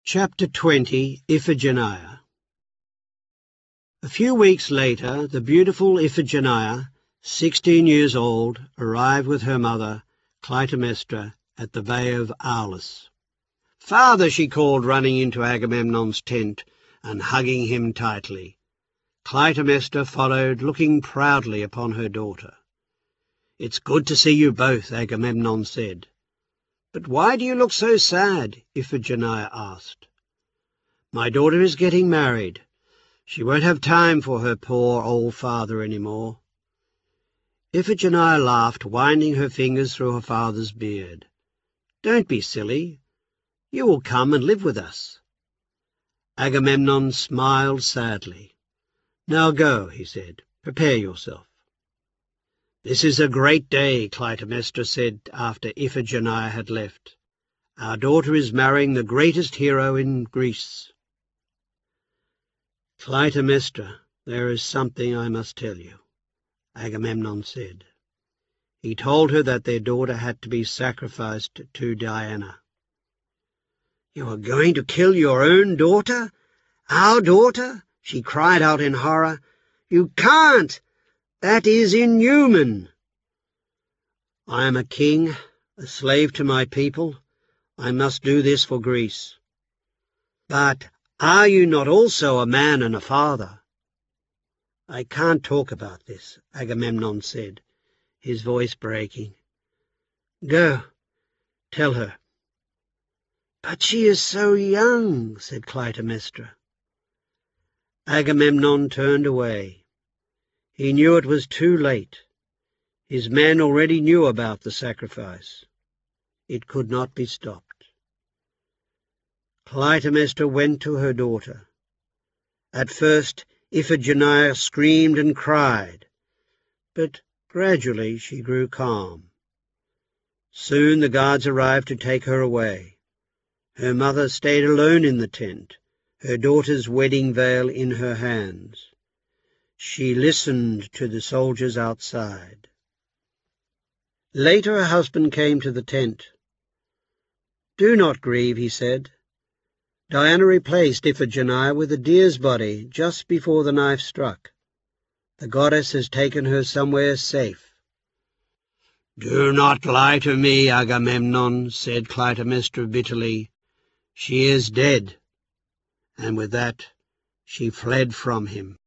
Chapter 20 Iphigenia. A few weeks later, the beautiful Iphigenia, 16 years old, arrived with her mother, Clytemnestra, at the Bay of Aulis. "Father," she called, running into Agamemnon's tent and hugging him tightly. Clytemnestra followed, looking proudly upon her daughter. "It's good to see you both," Agamemnon said. "But why do you look so sad?" Iphigenia asked. "My daughter is getting married. She won't have time for her poor old father any more." Iphigenia laughed, winding her fingers through her father's beard. "Don't be silly. You will come and live with us." Agamemnon smiled sadly. "Now go," he said. "Prepare yourself." "This is a great day," Clytemnestra said after Iphigenia had left. "Our daughter is marrying the greatest hero in Greece." "Clytemnestra, there is something I must tell you," Agamemnon said. He told her that their daughter had to be sacrificed to Diana. "You are going to kill your own daughter? Our daughter?" she cried out in horror. "You can't! That is inhuman." "I am a king, a slave to my people. I must do this for Greece." "But are you not also a man and a father?" "I can't talk about this," Agamemnon said, his voice breaking. "Go, tell her." "But she is so young," said Clytemnestra. Agamemnon turned away. He knew it was too late. His men already knew about the sacrifice. It could not be stopped. Clytemnestra went to her daughter. At first Iphigenia screamed and cried, but gradually she grew calm. Soon the guards arrived to take her away. Her mother stayed alone in the tent, her daughter's wedding veil in her hands. She listened to the soldiers outside. Later her husband came to the tent. "Do not grieve," he said. "Diana replaced Iphigenia with a deer's body just before the knife struck. The goddess has taken her somewhere safe." "Do not lie to me, Agamemnon," said Clytemnestra bitterly. "She is dead." And with that she fled from him.